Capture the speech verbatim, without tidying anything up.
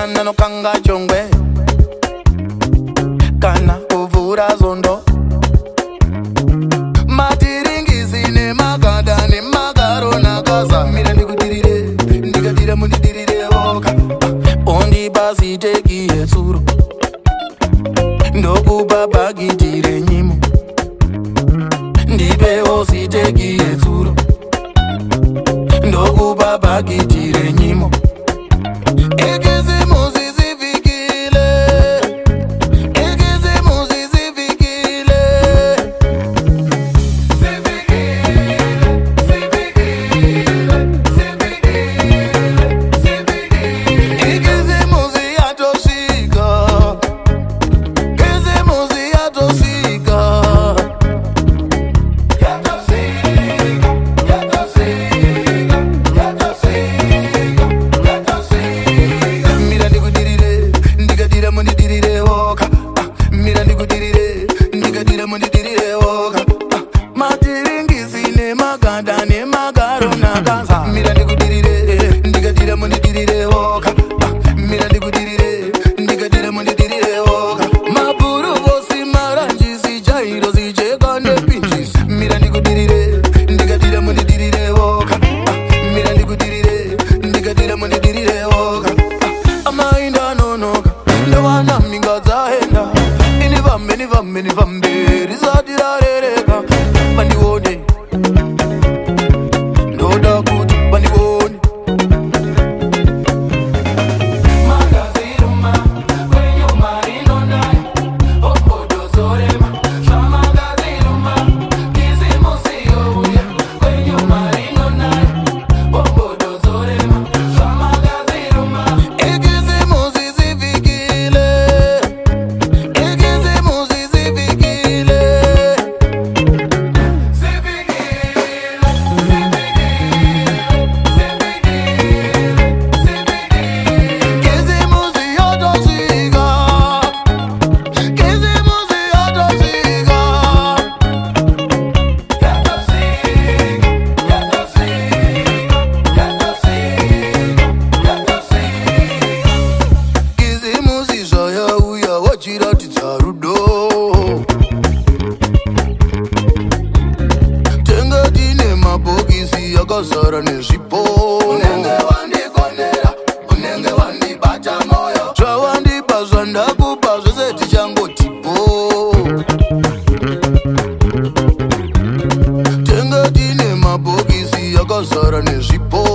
mwana nokanga chongwe kana kuvhura zondo matiringisi nemagada nemagaro nakaza mira ndikudirire ndikadira mundidirire voka ondibasi teki yetsuro ndokupa bhagidire nyimo ndipewo siteki yetsuro ndokupa bhagidire nyimo ekezimuzi zivikile ekezimuzi zivikile zivikile zivikile zivikile zivikile ekezimuzi yatosvika kezimuzi yatosvika yatosvika yatosvika yatosvika mira ndikudirire ndikadira mundidirire voka mira ndikudirire ndikadira mundidirire voka matiringisi nemaganda nemagaro nakaza mira ndikudirire ndikadira mundidirire voka mira ndikudirire ndikadira mundidirire voka mabhuru vosi maranjisi jairo zijeka nepinjisi mira ndikudirire ndikadira mundidirire voka mira ndikudirire ndikadira mundidirire voka amainda nonoka ndowana minga dzaenda ini vambe ni vambe ni vambe risati rarereka vandione ndoda kuti vandione magaziruma kwenyuma rinonai ombodozorema zvamagaziruma kizimusiyouya kwenyuma rinonai ombodozorema zvamagaziruma ekizimuzi zivikile ekizimuzi zivikile kezimuzi yotosvika kezimuzi yotosvika yatosvika yatosvika yatosvika yatosvika kezimuzi zvayauya wachiratidza rudo tenga tine mabhokisi yakazara nezvipo unenge wandikonera unenge wandibata moyo zvawandipa zvandakupa zvose tichangotipo tenga tine mabhokisi yakazara nezvipo